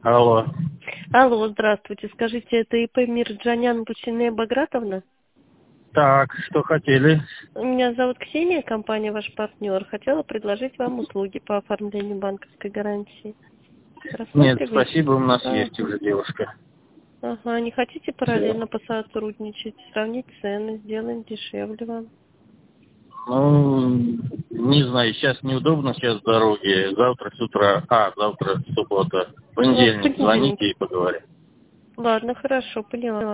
Алло. Алло, здравствуйте. Скажите, это ИП Мирджанян Бусине Багратовна? Так, что хотели? Меня зовут Ксения, компания ваш партнер. Хотела предложить вам услуги по оформлению банковской гарантии. Нет, Рассматриваете? спасибо, у нас Ага. есть уже девушка. Ага, не хотите Все. параллельно посотрудничать, сравнить цены, сделаем дешевле вам? Ну, не знаю, сейчас неудобно, сейчас дороги. Завтра с утра, завтра суббота, Ну, в понедельник, понедельник. звоните и поговорим. Ладно, хорошо, поняла.